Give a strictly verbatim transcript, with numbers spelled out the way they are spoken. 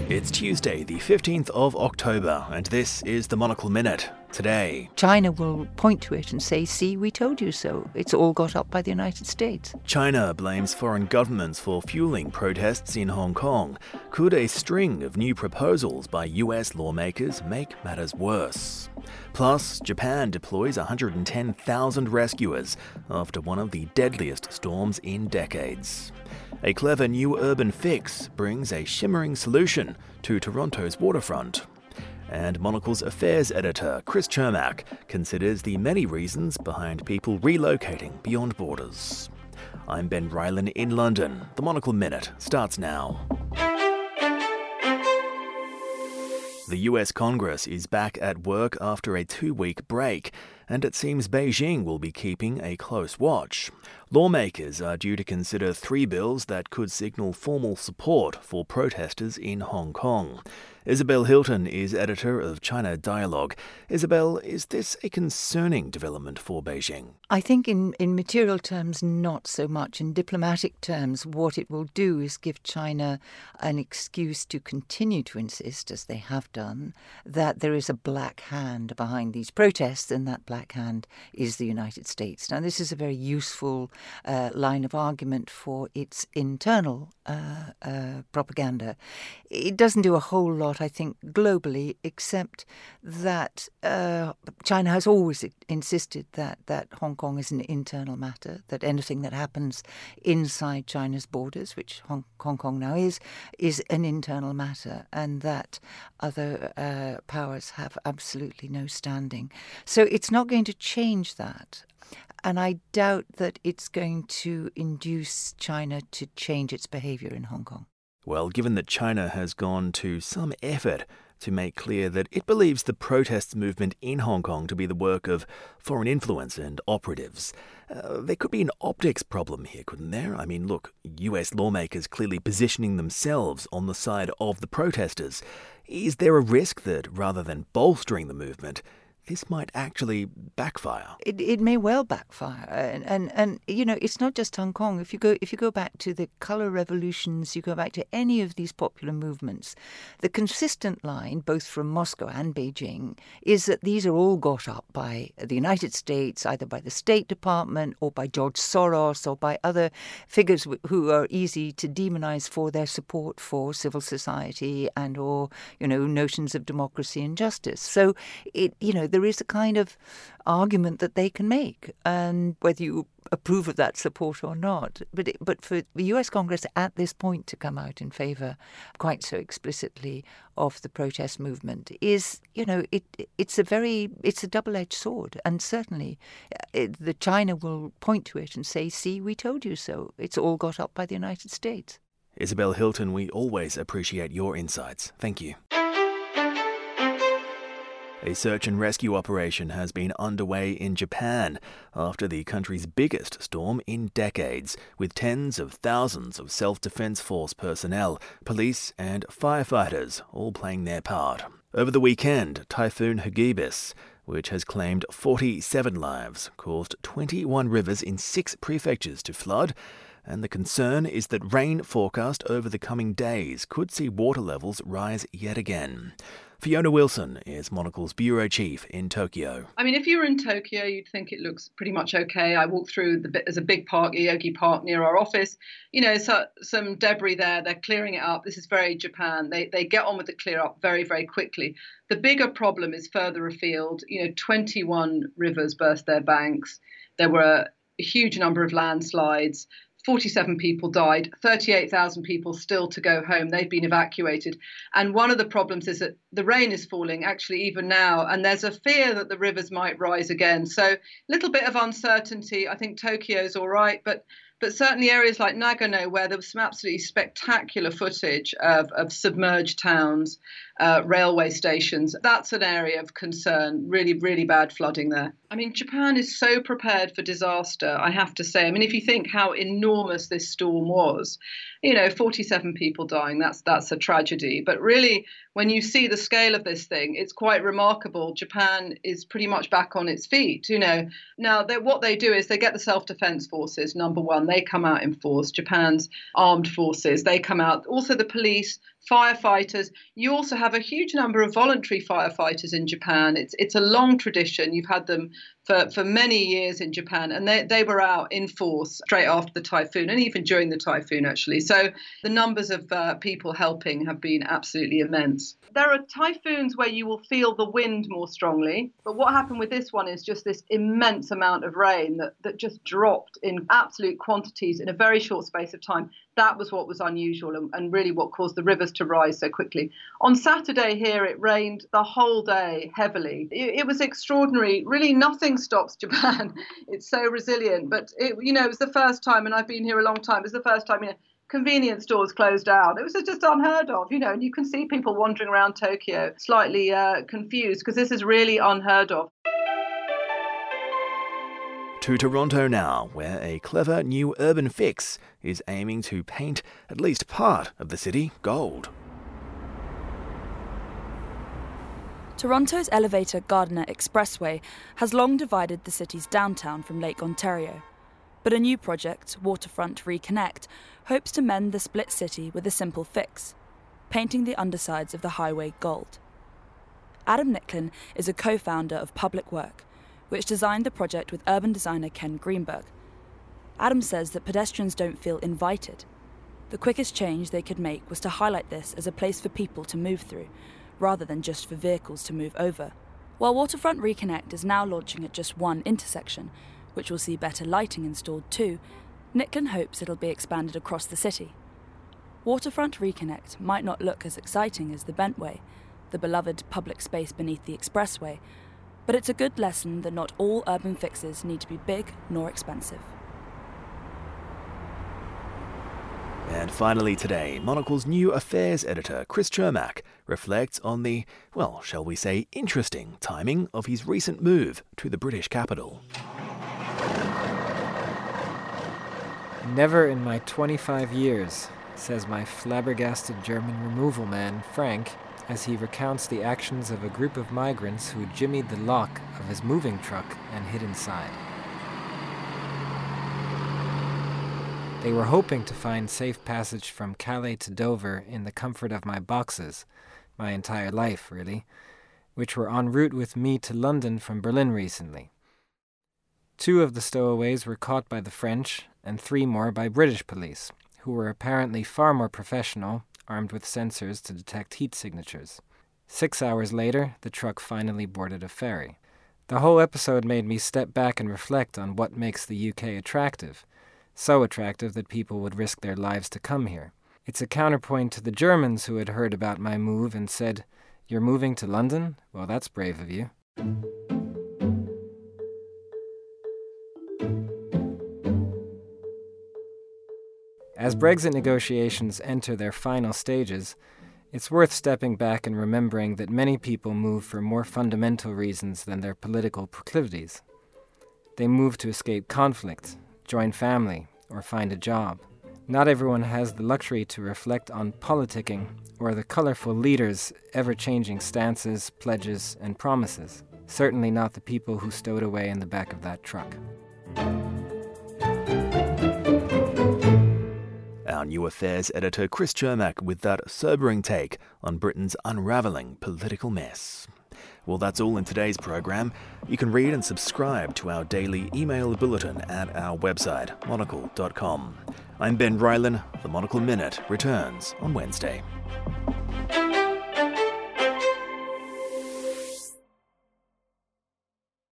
It's Tuesday, the fifteenth of October, and this is the Monocle Minute. Today, China will point to it and say, see, we told you so. It's all got up by the United States. China blames foreign governments for fueling protests in Hong Kong. Could a string of new proposals by U S lawmakers make matters worse? Plus, Japan deploys one hundred ten thousand rescuers after one of the deadliest storms in decades. A clever new urban fix brings a shimmering solution to Toronto's waterfront. And Monocle's affairs editor, Chris Chermak, considers the many reasons behind people relocating beyond borders. I'm Ben Rylan in London. The Monocle Minute starts now. The U S Congress is back at work after a two-week break, and it seems Beijing will be keeping a close watch. Lawmakers are due to consider three bills that could signal formal support for protesters in Hong Kong. Isabel Hilton is editor of China Dialogue. Isabel, is this a concerning development for Beijing? I think in, in material terms, not so much. In diplomatic terms, what it will do is give China an excuse to continue to insist, as they have done, that there is a black hand behind these protests, and that black hand is the United States. Now, this is a very useful uh, line of argument for its internal uh, uh, propaganda. It doesn't do a whole lot, I think, globally, except that uh, China has always insisted that, that Hong Kong is an internal matter, that anything that happens inside China's borders, which Hong, Hong Kong now is, is an internal matter, and that other uh, powers have absolutely no standing. So it's not going to change that. And I doubt that it's going to induce China to change its behaviour in Hong Kong. Well, given that China has gone to some effort to make clear that it believes the protests movement in Hong Kong to be the work of foreign influence and operatives, uh, there could be an optics problem here, couldn't there? I mean, look, U S lawmakers clearly positioning themselves on the side of the protesters. Is there a risk that, rather than bolstering the movement, this might actually backfire? It it may well backfire, and, and and you know, it's not just Hong Kong. If you go if you go back to the colour revolutions, you go back to any of these popular movements, the consistent line, both from Moscow and Beijing, is that these are all got up by the United States, either by the State Department or by George Soros or by other figures who are easy to demonise for their support for civil society and or you know notions of democracy and justice. So it you know the There is a kind of argument that they can make, and whether you approve of that support or not. But it, but for the U S Congress at this point to come out in favour quite so explicitly of the protest movement is, you know, it it's a very it's a double-edged sword, and certainly it, the China will point to it and say, "See, we told you so. It's all got up by the United States." Isabel Hilton, we always appreciate your insights. Thank you. A search and rescue operation has been underway in Japan after the country's biggest storm in decades, with tens of thousands of self-defense force personnel, police and firefighters all playing their part. Over the weekend, Typhoon Hagibis, which has claimed forty-seven lives, caused twenty-one rivers in six prefectures to flood, and the concern is that rain forecast over the coming days could see water levels rise yet again. Fiona Wilson is Monocle's bureau chief in Tokyo. I mean, if you were in Tokyo, you'd think it looks pretty much okay. I walked through the there's a big park, Yoyogi Park, near our office. You know, so, some debris there. They're clearing it up. This is very Japan. They they get on with the clear up very, very quickly. The bigger problem is further afield. You know, twenty-one rivers burst their banks. There were a huge number of landslides. forty-seven people died, thirty-eight thousand people still to go home. They've been evacuated. And one of the problems is that the rain is falling actually even now, and there's a fear that the rivers might rise again. So a little bit of uncertainty. I think Tokyo's all right, but but certainly areas like Nagano, where there was some absolutely spectacular footage of, of submerged towns, uh, railway stations, that's an area of concern, really, really bad flooding there. I mean, Japan is so prepared for disaster, I have to say. I mean, if you think how enormous this storm was, you know, forty-seven people dying, that's that's a tragedy. But really, when you see the scale of this thing, it's quite remarkable. Japan is pretty much back on its feet, you know. Now, what they do is they get the self-defense forces, number one. They come out in force. Japan's armed forces, they come out. Also the police, firefighters. You also have a huge number of voluntary firefighters in Japan. It's it's a long tradition. You've had them for, for many years in Japan, and they, they were out in force straight after the typhoon and even during the typhoon, actually. So the numbers of uh, people helping have been absolutely immense. There are typhoons where you will feel the wind more strongly, but what happened with this one is just this immense amount of rain that, that just dropped in absolute quantities in a very short space of time. That was what was unusual and, and really what caused the rivers to rise so quickly. On Saturday here, it rained the whole day heavily. It, it was extraordinary. Really, nothing stops Japan. It's so resilient. But, it, you know, it was the first time, and I've been here a long time, it was the first time, you know, convenience stores closed down. It was just unheard of, you know, and you can see people wandering around Tokyo slightly uh, confused because this is really unheard of. To Toronto now, where a clever new urban fix is aiming to paint at least part of the city gold. Toronto's elevator Gardiner Expressway has long divided the city's downtown from Lake Ontario. But a new project, Waterfront Reconnect, hopes to mend the split city with a simple fix, painting the undersides of the highway gold. Adam Nicklin is a co-founder of Public Work, which designed the project with urban designer Ken Greenberg. Adam says that pedestrians don't feel invited. The quickest change they could make was to highlight this as a place for people to move through, rather than just for vehicles to move over. While Waterfront Reconnect is now launching at just one intersection, which will see better lighting installed too, Nicklin hopes it'll be expanded across the city. Waterfront Reconnect might not look as exciting as the Bentway, the beloved public space beneath the expressway, but it's a good lesson that not all urban fixes need to be big nor expensive. And finally today, Monocle's new affairs editor, Chris Chermak, reflects on the, well, shall we say, interesting timing of his recent move to the British capital. Never in my twenty-five years, says my flabbergasted German removal man, Frank, as he recounts the actions of a group of migrants who jimmied the lock of his moving truck and hid inside. They were hoping to find safe passage from Calais to Dover in the comfort of my boxes, my entire life, really, which were en route with me to London from Berlin recently. Two of the stowaways were caught by the French, and three more by British police, who were apparently far more professional, armed with sensors to detect heat signatures. Six hours later, the truck finally boarded a ferry. The whole episode made me step back and reflect on what makes the U K attractive, so attractive that people would risk their lives to come here. It's a counterpoint to the Germans who had heard about my move and said, "You're moving to London? Well, that's brave of you." As Brexit negotiations enter their final stages, it's worth stepping back and remembering that many people move for more fundamental reasons than their political proclivities. They move to escape conflict, join family, or find a job. Not everyone has the luxury to reflect on politicking or the colorful leaders' ever-changing stances, pledges, and promises. Certainly not the people who stowed away in the back of that truck. Our new affairs editor Chris Chermak with that sobering take on Britain's unravelling political mess. Well, that's all in today's program. You can read and subscribe to our daily email bulletin at our website, monocle dot com. I'm Ben Rylan. The Monocle Minute returns on Wednesday.